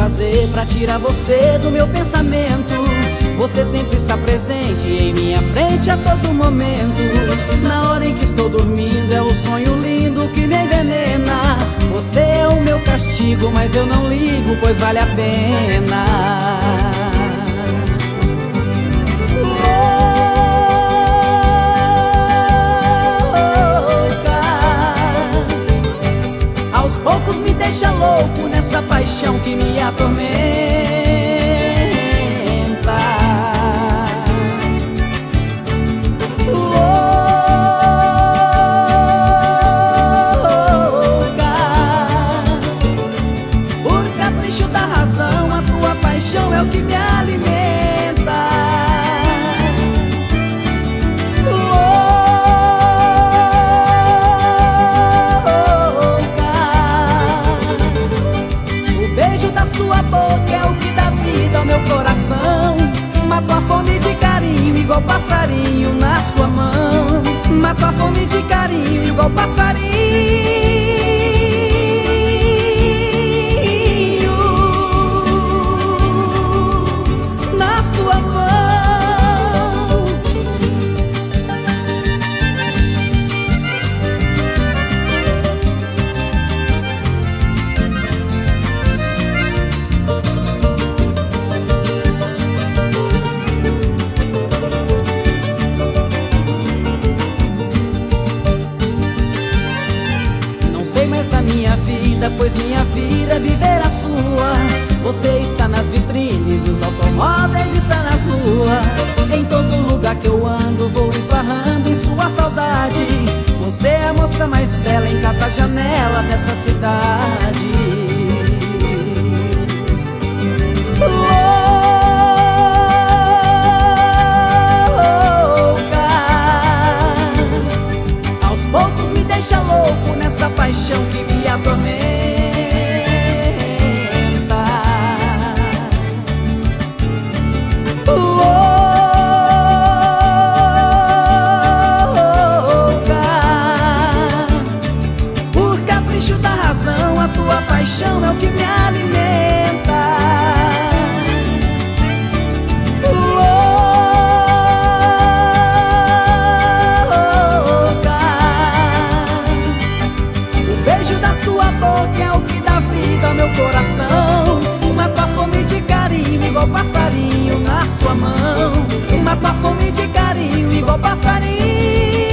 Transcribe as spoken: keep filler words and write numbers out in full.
fazer pra tirar você do meu pensamento? Você sempre está presente em minha frente a todo momento. Na hora em que estou dormindo é o sonho lindo que me envenena. Você é o meu castigo, mas eu não ligo, pois vale a pena. Aos poucos me deixa louco nessa paixão que me atormenta. Louca, por capricho da razão, a tua paixão é o que me alimenta. Sua boca é o que dá vida ao meu coração. Mato a fome de carinho igual passarinho na sua mão. Mato a fome de carinho igual passarinho na sua mão. Sei mais da minha vida, pois minha vida é viver a sua. Você está nas vitrines, nos automóveis, está nas ruas. Em todo lugar que eu ando, vou esbarrando em sua saudade. Você é a moça mais bela em cada janela dessa cidade. Louca, aos poucos me deixa louco nessa paixão que me atormenta. Louca, por capricho da razão, a tua paixão é o que me alimenta. Sua boca é o que dá vida ao meu coração. Mato a fome de carinho igual passarinho na sua mão. Mato a fome de carinho igual passarinho